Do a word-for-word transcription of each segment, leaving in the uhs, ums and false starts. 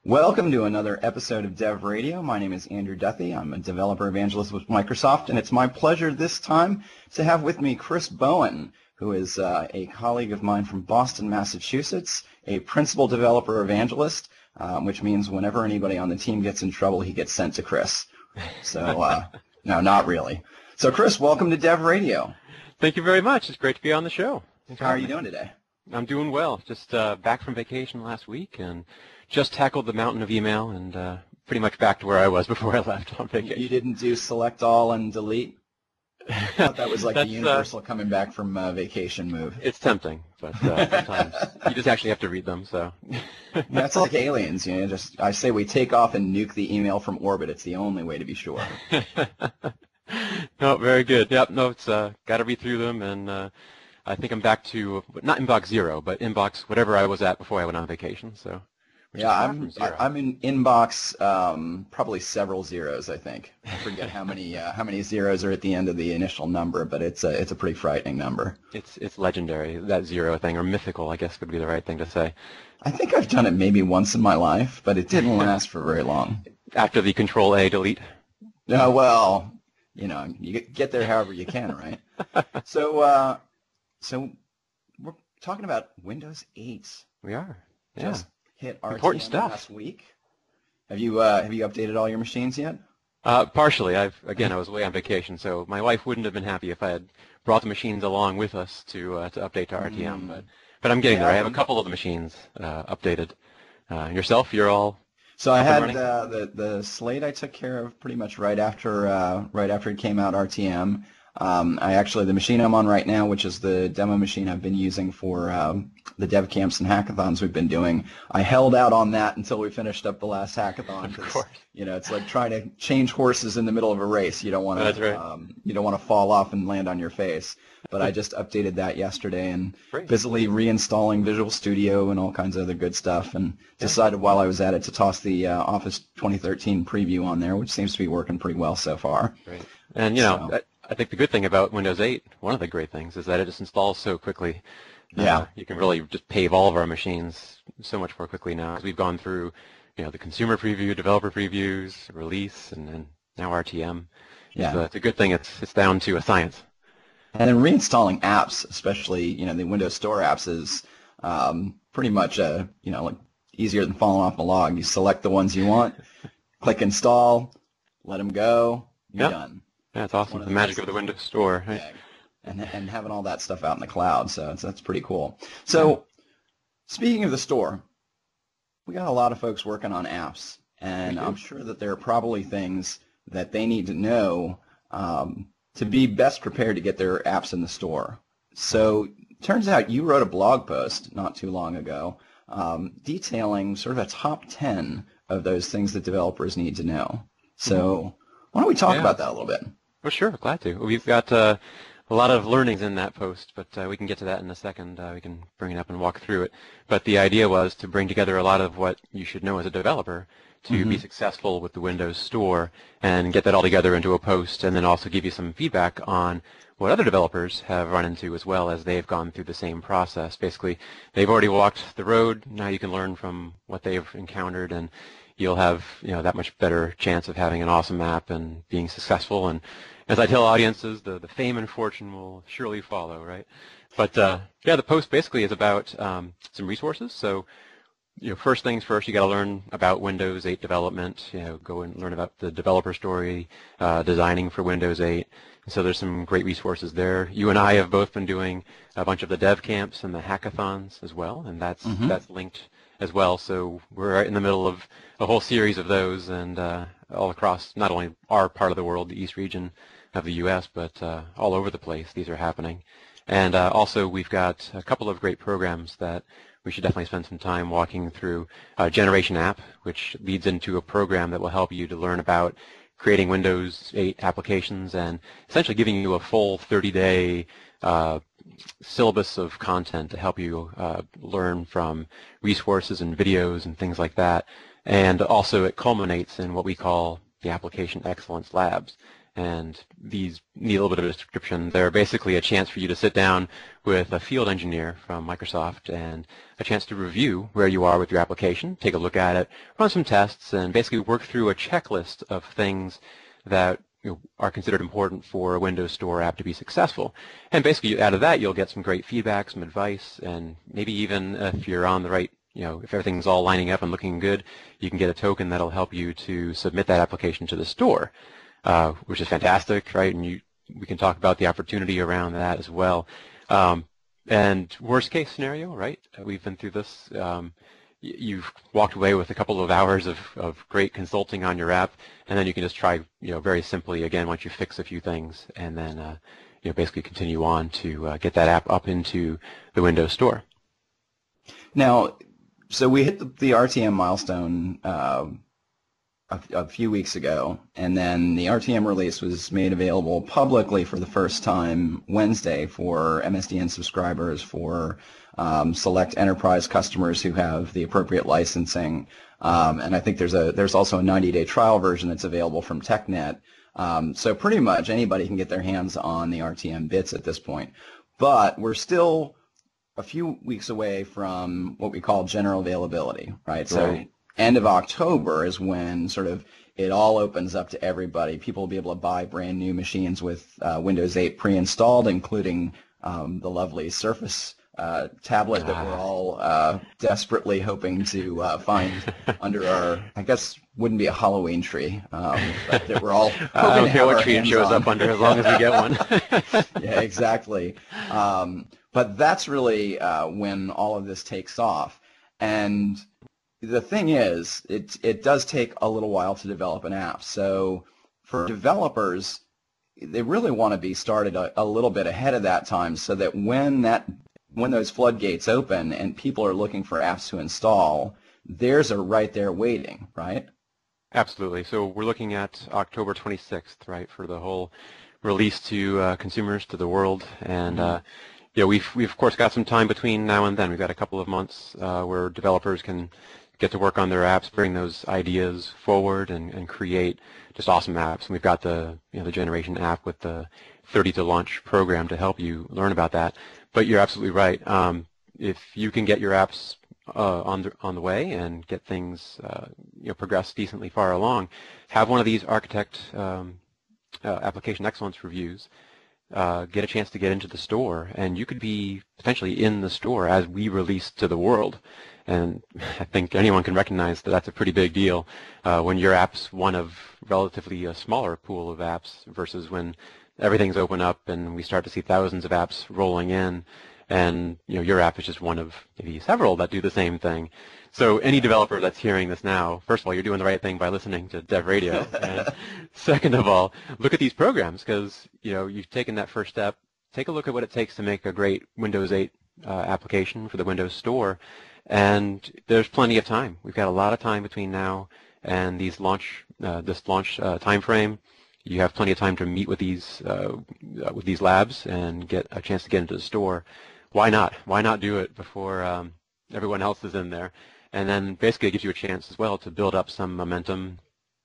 Welcome to another episode of Dev Radio. My name is Andrew Duthie. I'm a developer evangelist with Microsoft, and it's my pleasure this time to have with me Chris Bowen, who is uh, a colleague of mine from Boston, Massachusetts, a principal developer evangelist, um, which means whenever anybody on the team gets in trouble, he gets sent to Chris. So, uh, no, not really. So, Chris, welcome to Dev Radio. Thank you very much. It's great to be on the show. How are you doing today? I'm doing well. Just uh, back from vacation last week and just tackled the mountain of email and uh, pretty much back to where I was before I left on vacation. You didn't do select all and delete? I thought that was like the universal uh, coming back from uh, vacation move. It's tempting, but uh, sometimes you just actually have to read them. So that's like aliens, you know. Just I say we take off and nuke the email from orbit. It's the only way to be sure. No, very good. Yep. No, it's uh, got to read through them, and uh, I think I'm back to not inbox zero, but inbox whatever I was at before I went on vacation. So. Yeah, I'm I'm in inbox um, probably several zeros. I think I forget how many uh, how many zeros are at the end of the initial number, but it's a it's a pretty frightening number. It's it's legendary, that zero thing, or mythical, I guess would be the right thing to say. I think I've done it maybe once in my life, but it didn't last for very long. After the Control A delete. No, well, you know, you get there however you can, right? so uh, so we're talking about Windows eight. We are. Yeah. Just hit R T M important stuff last week. Have you uh, have you updated all your machines yet? Uh, partially. I've again I was away on vacation, so my wife wouldn't have been happy if I had brought the machines along with us to uh, to update to R T M. Mm. But but I'm getting yeah, there. I have a couple of the machines uh, updated. Uh, yourself, you're all. So I had uh, the the Slate I took care of pretty much right after uh, right after it came out R T M. Um, I actually, the machine I'm on right now, which is the demo machine I've been using for um, the dev camps and hackathons we've been doing, I held out on that until we finished up the last hackathon. Of course. You know, it's like trying to change horses in the middle of a race. You don't want to, That's right. um, you don't want to fall off and land on your face. But I just updated that yesterday and Great. busily reinstalling Visual Studio and all kinds of other good stuff, and yeah. decided while I was at it to toss the uh, Office twenty thirteen preview on there, which seems to be working pretty well so far. Great. And you know. So, I think the good thing about Windows eight, one of the great things, is that it just installs so quickly. Yeah. Uh, you can really just pave all of our machines so much more quickly now, because we've gone through, you know, the consumer preview, developer previews, release, and then now R T M. Yeah. So it's a good thing. It's it's down to a science. And then reinstalling apps, especially, you know, the Windows Store apps, is um, pretty much uh, you know, like easier than falling off a log. You select the ones you want, click install, let them go, you're yep. done. Yeah, it's awesome. The, the magic of the Windows Store. Right? Yeah, and and having all that stuff out in the cloud, so it's, that's pretty cool. So, speaking of the store, we got a lot of folks working on apps, and I'm sure that there are probably things that they need to know um, to be best prepared to get their apps in the store. So, turns out you wrote a blog post not too long ago um, detailing sort of a top ten of those things that developers need to know. So, mm-hmm. why don't we talk yeah. about that a little bit? Well, sure, glad to. We've got uh, a lot of learnings in that post, but uh, we can get to that in a second. Uh, we can bring it up and walk through it. But the idea was to bring together a lot of what you should know as a developer to mm-hmm. be successful with the Windows Store and get that all together into a post, and then also give you some feedback on what other developers have run into as well, as they've gone through the same process. Basically, they've already walked the road. Now you can learn from what they've encountered, and you'll have, you know, that much better chance of having an awesome app and being successful. And as I tell audiences, the, the fame and fortune will surely follow, right? But uh, yeah, the post basically is about um, some resources. So, you know, first things first, you got to learn about Windows eight development. You know, go and learn about the developer story, uh, designing for Windows eight. And so there's some great resources there. You and I have both been doing a bunch of the dev camps and the hackathons as well, and that's mm-hmm. that's linked as well. So we're right in the middle of a whole series of those, and uh, all across not only our part of the world, the East region of the U S, but uh, all over the place these are happening. And uh, also we've got a couple of great programs that we should definitely spend some time walking through. Uh, Generation App, which leads into a program that will help you to learn about creating Windows eight applications and essentially giving you a full thirty day uh, syllabus of content to help you uh, learn from resources and videos and things like that. And also it culminates in what we call the Application Excellence Labs. and these need a little bit of a description. They're basically a chance for you to sit down with a field engineer from Microsoft and a chance to review where you are with your application, take a look at it, run some tests, and basically work through a checklist of things that you know, are considered important for a Windows Store app to be successful. And basically out of that you'll get some great feedback, some advice, and maybe even if you're on the right, you know, if everything's all lining up and looking good, you can get a token that'll help you to submit that application to the store. Uh, which is fantastic, right? And you, we can talk about the opportunity around that as well. Um, and worst case scenario, right? We've been through this. Um, you've walked away with a couple of hours of, of great consulting on your app, and then you can just try, you know, very simply again once you fix a few things, and then uh, you know, basically continue on to uh, get that app up into the Windows Store. Now, so we hit the, the R T M milestone Uh, A, a few weeks ago, and then the R T M release was made available publicly for the first time Wednesday for M S D N subscribers, for um, select enterprise customers who have the appropriate licensing, um, and I think there's a there's also a ninety day trial version that's available from TechNet. Um, so pretty much anybody can get their hands on the R T M bits at this point, but we're still a few weeks away from what we call general availability, right? So. Right. End of October is when sort of it all opens up to everybody. People will be able to buy brand new machines with uh, Windows eight pre-installed, including um, the lovely Surface uh, tablet that we're all uh, desperately hoping to uh, find under our, I guess, wouldn't be a Halloween tree, um, but that we're all hoping I don't to care have what our tree it hands shows on. up under, as long as we get one. Yeah, exactly. Um, but that's really uh, when all of this takes off. And the thing is, it, it does take a little while to develop an app. So for developers, they really want to be started a, a little bit ahead of that time so that when that when those floodgates open and people are looking for apps to install, theirs are right there waiting, right? Absolutely. So we're looking at October twenty-sixth, right, for the whole release to uh, consumers, to the world. And mm-hmm. uh, yeah, we've, we've, of course, got some time between now and then. We've got a couple of months uh, where developers can get to work on their apps, bring those ideas forward, and, and create just awesome apps. And we've got the you know the Generation app with the thirty to launch program to help you learn about that. But you're absolutely right. Um, if you can get your apps uh, on the on the way and get things uh, you know progress decently far along, have one of these Architect um, uh, application excellence reviews. Uh, get a chance to get into the store, and you could be potentially in the store as we release to the world. And I think anyone can recognize that that's a pretty big deal uh, when your app's one of relatively a smaller pool of apps versus when everything's open up and we start to see thousands of apps rolling in, and you know your app is just one of maybe several that do the same thing. So any developer that's hearing this now, first of all, you're doing the right thing by listening to Dev Radio. And second of all, look at these programs, because you know you've taken that first step. Take a look at what it takes to make a great Windows eight uh, application for the Windows Store. And there's plenty of time. We've got a lot of time between now and these launch, uh, this launch uh, time frame. You have plenty of time to meet with these uh, with these labs and get a chance to get into the store. Why not? Why not do it before um, everyone else is in there? And then basically it gives you a chance as well to build up some momentum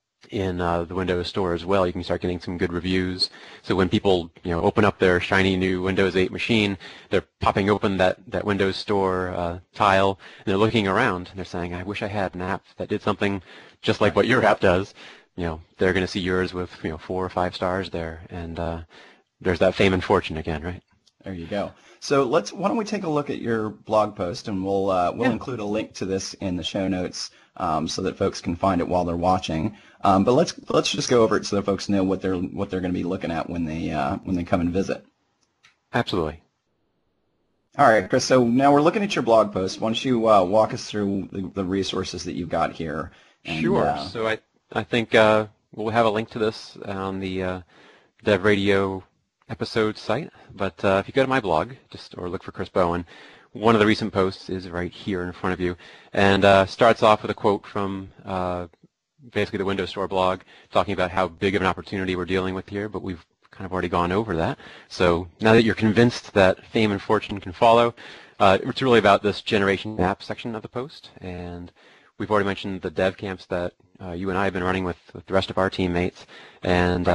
in uh, the Windows Store as well. You can start getting some good reviews. So when people you know open up their shiny new Windows eight machine, they're popping open that, that Windows Store uh, tile, and they're looking around, and they're saying, I wish I had an app that did something just like what your app does. You know, they're going to see yours with you know four or five stars there, and uh, there's that fame and fortune again, right? There you go. So let's. Why don't we take a look at your blog post, and we'll uh, we'll yeah. include a link to this in the show notes um, so that folks can find it while they're watching. Um, but let's let's just go over it so that folks know what they're what they're going to be looking at when they uh, when they come and visit. Absolutely. All right, Chris. So now we're looking at your blog post. Why don't you uh, walk us through the, the resources that you've got here? And, sure. Uh, so I I think uh, we'll have a link to this on the uh, Dev Radio episode site, but uh, if you go to my blog, just or look for Chris Bowen, one of the recent posts is right here in front of you, and uh, starts off with a quote from uh, basically the Windows Store blog, talking about how big of an opportunity we're dealing with here, but we've kind of already gone over that. So now that you're convinced that fame and fortune can follow, uh, it's really about this Generation app section of the post, and we've already mentioned the dev camps that uh, you and I have been running with, with the rest of our teammates, and uh,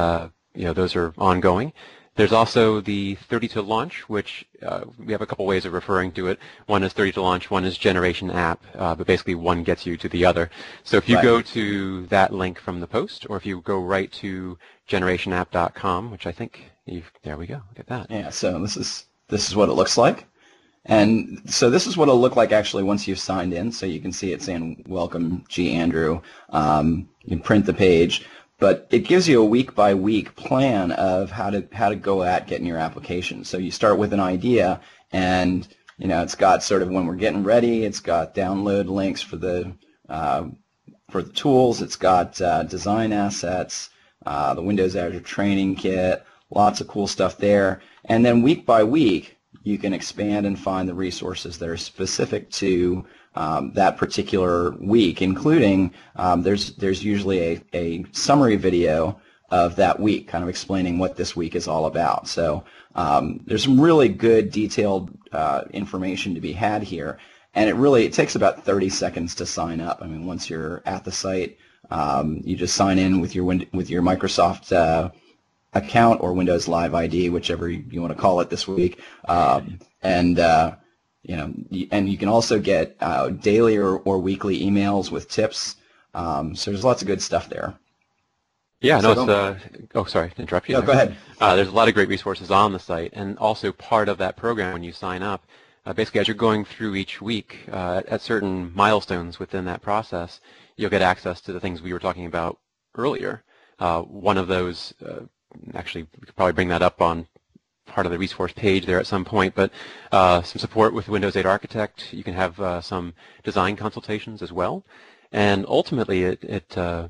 you know, those are ongoing. There's also the thirty to launch, which uh, we have a couple ways of referring to it. One is thirty to launch, one is generation app, uh, but basically one gets you to the other. So if you right. go to that link from the post, or if you go right to generation app dot com, which I think you've, there we go, look at that. Yeah, so this is, this is what it looks like. And so this is what it'll look like actually once you've signed in. So you can see it saying, welcome, G. Andrew. Um, you can print the page. But it gives you a week-by-week plan of how to how to go at getting your application. So you start with an idea, and you know it's got sort of when we're getting ready. It's got download links for the uh, for the tools. It's got uh, design assets, uh, the Windows Azure Training Kit, lots of cool stuff there. And then week by week, you can expand and find the resources that are specific to Um, that particular week, including um, there's there's usually a, a summary video of that week, kind of explaining what this week is all about. So um, there's some really good detailed uh, information to be had here, and it really it takes about thirty seconds to sign up. I mean, once you're at the site, um, you just sign in with your with your Microsoft uh, account or Windows Live I D, whichever you want to call it this week, um, and uh, You know, and you can also get uh, daily or, or weekly emails with tips. Um, so there's lots of good stuff there. Yeah, so no, it's, uh, oh, sorry to interrupt you. No, go ahead. Uh, there's a lot of great resources on the site, and also part of that program when you sign up, uh, basically as you're going through each week uh, at, at certain milestones within that process, you'll get access to the things we were talking about earlier. Uh, one of those, uh, actually, we could probably bring that up on part of the resource page there at some point, but uh, some support with Windows eight Architect. You can have uh, some design consultations as well, and ultimately it it, uh,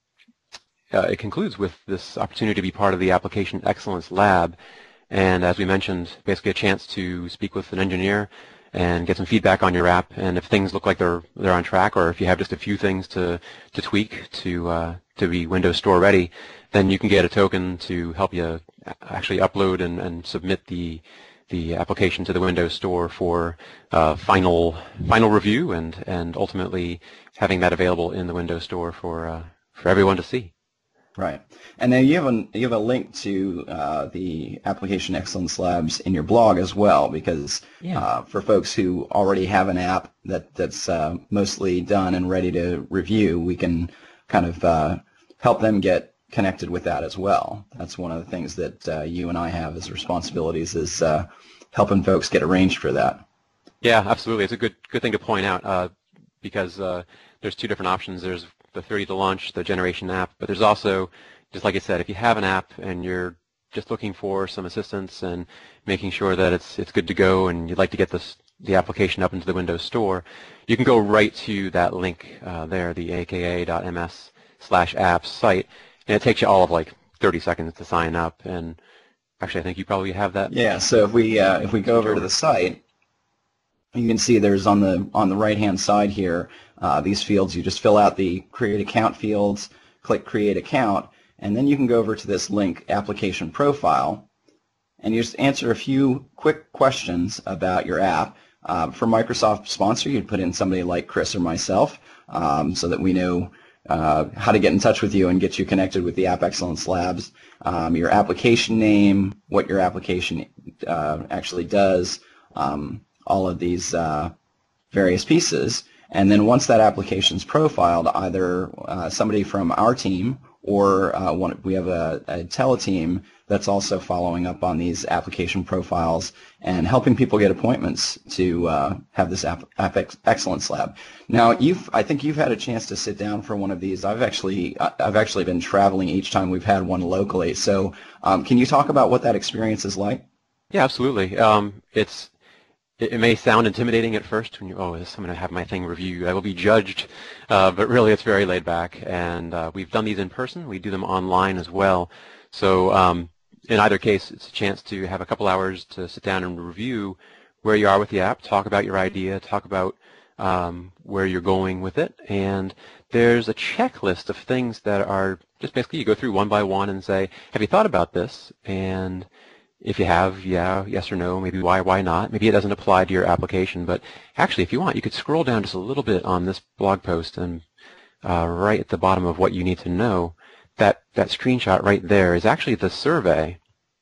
uh, it concludes with this opportunity to be part of the Application Excellence Lab, and as we mentioned, basically a chance to speak with an engineer and get some feedback on your app, and if things look like they're they're on track, or if you have just a few things to to tweak to uh, to be Windows Store ready, then you can get a token to help you actually upload and, and submit the the application to the Windows Store for uh, final final review, and and ultimately having that available in the Windows Store for uh, for everyone to see. Right, and then you have a you have a link to uh, the Application Excellence Labs in your blog as well, because yeah. uh, for folks who already have an app that that's uh, mostly done and ready to review, we can kind of uh, help them get connected with that as well. That's one of the things that uh, you and I have as responsibilities, is uh, helping folks get arranged for that. Yeah, absolutely. It's a good good thing to point out uh, because uh, there's two different options. There's the thirty to launch, the generation app, but there's also, just like I said, if you have an app and you're just looking for some assistance and making sure that it's it's good to go, and you'd like to get this the application up into the Windows Store, you can go right to that link uh, there, the aka dot m s slash apps site. And it takes you all of like thirty seconds to sign up, and actually I think you probably have that. Yeah, so if we uh, if we go over to the site, you can see there's on the on the right hand side here uh, these fields. You just fill out the create account fields, click create account, and then you can go over to this link, application profile, and you just answer a few quick questions about your app. Uh, for Microsoft sponsor, you'd put in somebody like Chris or myself, um, so that we know Uh, how to get in touch with you and get you connected with the App Excellence Labs, um, your application name, what your application uh, actually does, um, all of these uh, various pieces. And then once that application's profiled, either uh, somebody from our team or uh, one, we have a, a teleteam that's also following up on these application profiles and helping people get appointments to uh, have this App, App Excellence Lab. Now, you've, I think you've had a chance to sit down for one of these. I've actually, I've actually been traveling each time we've had one locally. So, um, can you talk about what that experience is like? Yeah, absolutely. Um, it's it, it may sound intimidating at first when you, oh, I'm going to have my thing reviewed. I will be judged, uh, but really, it's very laid back. And uh, we've done these in person. We do them online as well. So. Um, In either case, it's a chance to have a couple hours to sit down and review where you are with the app, talk about your idea, talk about um, where you're going with it, and there's a checklist of things that are just basically you go through one by one and say, have you thought about this? And if you have, yeah, yes or no, maybe why, why not? Maybe it doesn't apply to your application, but actually, if you want, you could scroll down just a little bit on this blog post, and uh, right at the bottom of what you need to know, that, that screenshot right there is actually the survey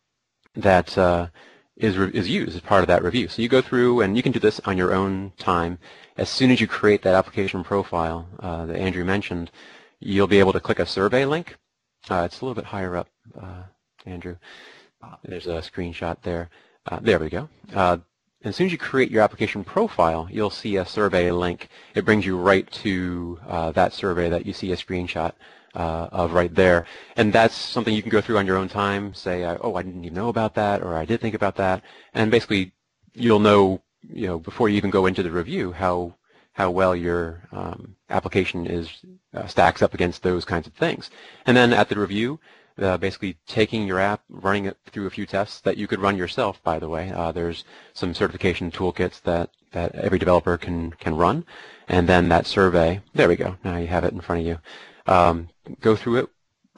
that uh, is, is used as part of that review. So you go through, and you can do this on your own time. As soon as you create that application profile uh, that Andrew mentioned, you'll be able to click a survey link. Uh, it's a little bit higher up, uh, Andrew. There's a screenshot there. Uh, there we go. Uh, as soon as you create your application profile, you'll see a survey link. It brings you right to uh, that survey that you see a screenshot uh, of right there. And that's something you can go through on your own time, say, oh, I didn't even know about that, or I did think about that. And basically, you'll know, you know, before you even go into the review, how how well your um, application is uh, stacks up against those kinds of things. And then at the review, Uh, basically taking your app, running it through a few tests that you could run yourself, by the way. Uh, there's some certification toolkits that, that every developer can, can run. And then that survey, there we go, now you have it in front of you. Um, go through it,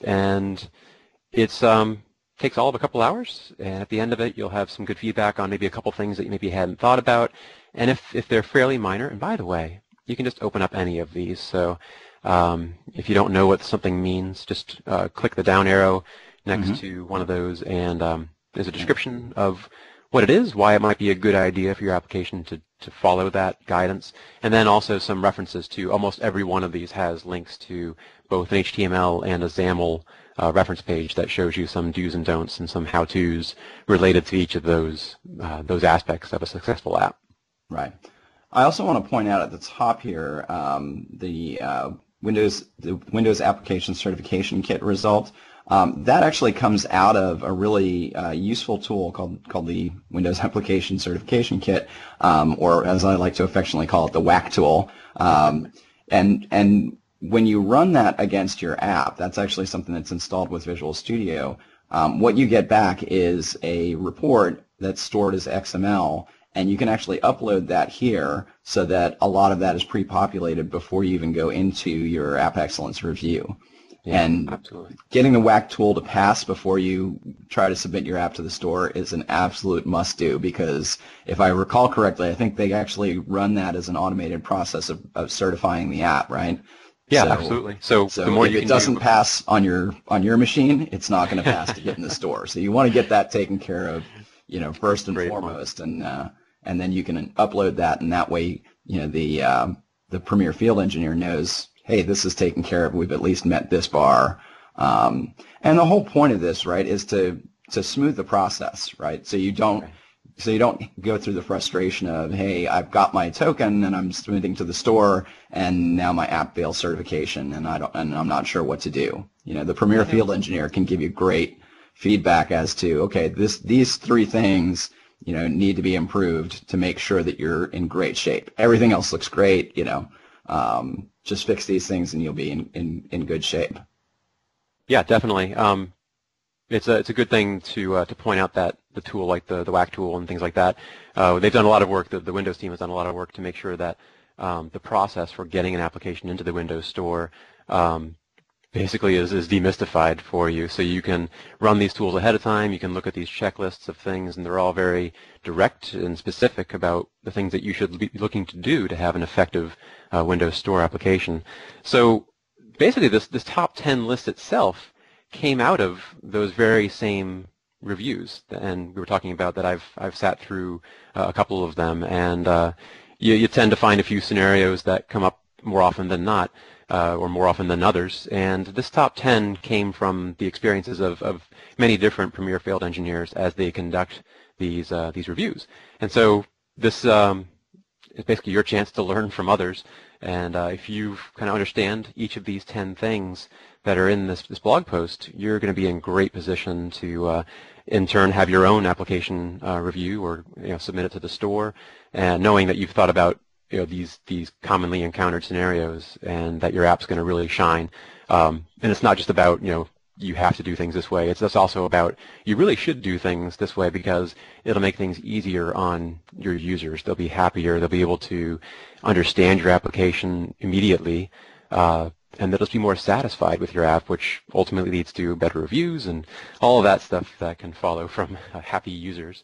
and it's um, takes all of a couple hours, and at the end of it you'll have some good feedback on maybe a couple things that you maybe hadn't thought about. And if, if they're fairly minor, and by the way, you can just open up any of these. So Um, if you don't know what something means, just uh, click the down arrow next mm-hmm. to one of those, and um, there's a description of what it is, why it might be a good idea for your application to, to follow that guidance, and then also some references to almost every one of these has links to both an H T M L and a XAML uh, reference page that shows you some do's and don'ts and some how-tos related to each of those, uh, those aspects of a successful app. Right. I also want to point out at the top here um, the uh, Windows, the Windows Application Certification Kit result. Um, that actually comes out of a really uh, useful tool called called the Windows Application Certification Kit, um, or as I like to affectionately call it, the WAC tool. Um, and and when you run that against your app, that's actually something that's installed with Visual Studio. Um, what you get back is a report that's stored as X M L. And you can actually upload that here so that a lot of that is pre-populated before you even go into your App Excellence review. Yeah, and absolutely. Getting the WAC tool to pass before you try to submit your app to the store is an absolute must-do, because if I recall correctly, I think they actually run that as an automated process of, of certifying the app, right? Yeah, so, absolutely. So, so the more if you it can doesn't do... pass on your on your machine, it's not going to pass to get in the store. So you want to get that taken care of, you know, first and Great foremost, point. and uh, and then you can upload that, and that way, you know, the uh, the Premier Field Engineer knows, hey, this is taken care of. We've at least met this bar. Um, and the whole point of this, right, is to to smooth the process, right? So you don't okay. so you don't go through the frustration of, hey, I've got my token and I'm submitting to the store, and now my app fails certification, and I don't and I'm not sure what to do. You know, the Premier Field Engineer can give you great feedback as to, okay, this these three things, you know, need to be improved to make sure that you're in great shape. Everything else looks great, you know. Um, just fix these things and you'll be in, in, in good shape. Yeah, definitely. Um, it's a it's a good thing to uh, to point out that the tool, like the the WAC tool and things like that, uh, they've done a lot of work. The, the Windows team has done a lot of work to make sure that um, the process for getting an application into the Windows Store um, basically is, is demystified for you. So you can run these tools ahead of time, you can look at these checklists of things, and they're all very direct and specific about the things that you should be looking to do to have an effective uh, Windows Store application. So basically this, this top ten list itself came out of those very same reviews, and we were talking about that. I've, I've sat through uh, a couple of them, and uh, you, you tend to find a few scenarios that come up more often than not. Uh, or more often than others, and this top ten came from the experiences of, of many different Premier Field Engineers as they conduct these uh, these reviews. And so this um, is basically your chance to learn from others, and uh, if you kind of understand each of these ten things that are in this, this blog post, you're going to be in great position to uh, in turn have your own application uh, review, or you know, submit it to the store, and knowing that you've thought about you know, these these commonly encountered scenarios, and that your app's going to really shine. Um, and it's not just about, you know, you have to do things this way. It's just also about you really should do things this way, because it'll make things easier on your users. They'll be happier. They'll be able to understand your application immediately, uh, and they'll just be more satisfied with your app, which ultimately leads to better reviews and all of that stuff that can follow from uh, happy users.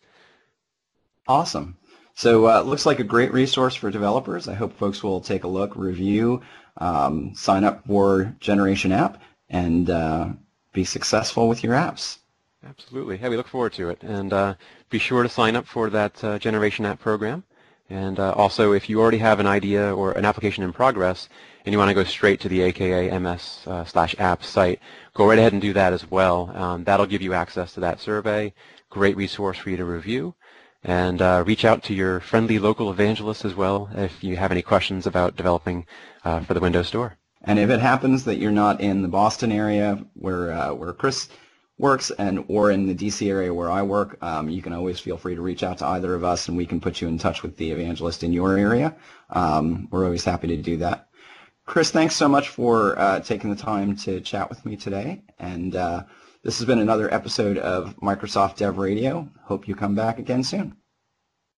Awesome. So uh, it looks like a great resource for developers. I hope folks will take a look, review, um, sign up for Generation App, and uh, be successful with your apps. Absolutely. Yeah, we look forward to it. And uh, be sure to sign up for that uh, Generation App program. And uh, also, if you already have an idea or an application in progress and you want to go straight to the A K A M S uh, slash app site, go right ahead and do that as well. Um, that'll give you access to that survey. Great resource for you to review. And uh, reach out to your friendly local evangelists as well if you have any questions about developing uh, for the Windows Store. And if it happens that you're not in the Boston area where uh, where Chris works and or in the D C area where I work, um, you can always feel free to reach out to either of us and we can put you in touch with the evangelist in your area. Um, we're always happy to do that. Chris, thanks so much for uh, taking the time to chat with me today. And uh, this has been another episode of Microsoft Dev Radio. Hope you come back again soon.